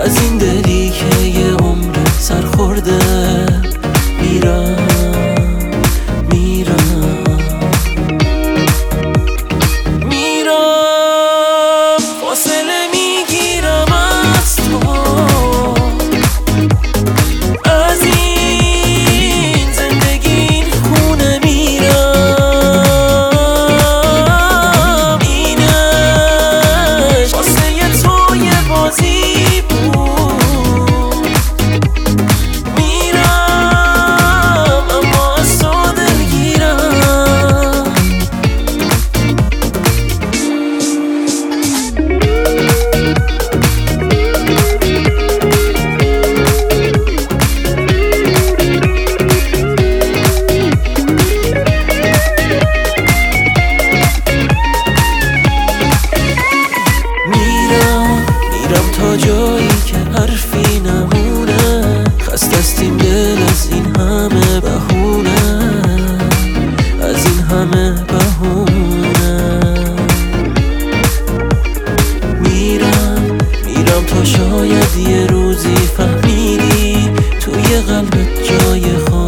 از این دلی که یه عمر سر خورده. میرم فاصله میگیرم از تو، از این زندگی این خونه میرم. اینش واسه تو یه بازی بود. میرم اما از تو دلگیرم. میرم تا جایی که حرفی نمونه. خسته است این دل از این همه بهونه، از این همه بهونه. میرم تا شاید یه روزی فهمیدی توی قلبت جای